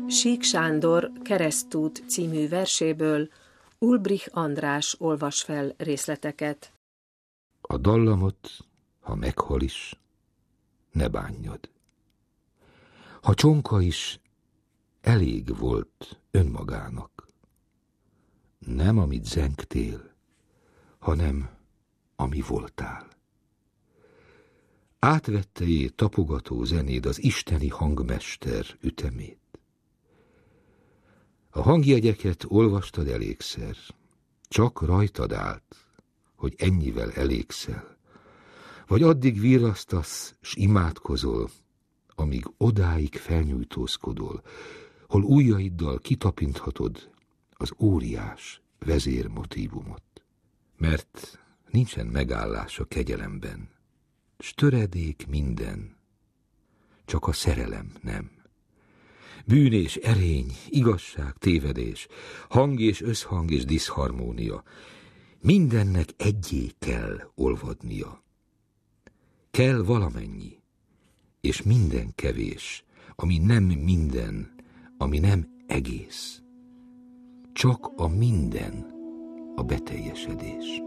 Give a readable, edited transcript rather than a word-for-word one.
Sík Sándor Keresztút című verséből Ulbrich András olvas fel részleteket. A dallamot, ha meghal is, ne bánjad. Ha csonka is, elég volt önmagának. Nem amit zengtél, hanem ami voltál. Átvette tapogató zenéd az isteni hangmester ütemét. A hangjegyeket olvastad elégszer, csak rajtad állt, hogy ennyivel elégszel, vagy addig virrasztasz, s imádkozol, amíg odáig felnyújtózkodol, hol ujjaiddal kitapinthatod az óriás vezérmotívumot. Mert nincsen megállás a kegyelemben, s töredék minden, csak a szerelem nem. Bűn és erény, igazság, tévedés, hang és összhang és diszharmónia, mindennek egyé kell olvadnia. Kell valamennyi, és minden kevés, ami nem minden, ami nem egész. Csak a minden a beteljesedés.